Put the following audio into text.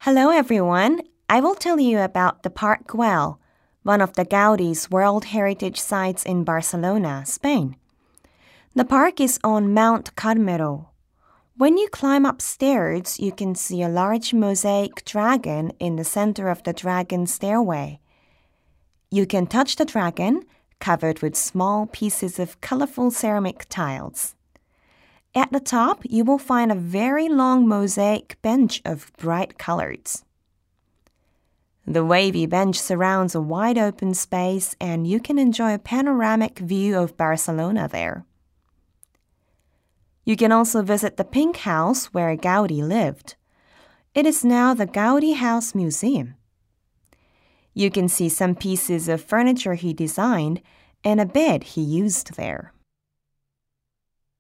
Hello, everyone. I will tell you about the Park Güell, one of the Gaudi's World Heritage Sites in Barcelona, Spain. The park is on Mount Carmelo. When you climb upstairs, you can see a large mosaic dragon in the center of the dragon stairway. You can touch the dragon, covered with small pieces of colorful ceramic tiles. At the top, you will find a very long mosaic bench of bright colors. The wavy bench surrounds a wide open space, and you can enjoy a panoramic view of Barcelona there. You can also visit the Pink House where Gaudi lived. It is now the Gaudi House Museum. You can see some pieces of furniture he designed and a bed he used there.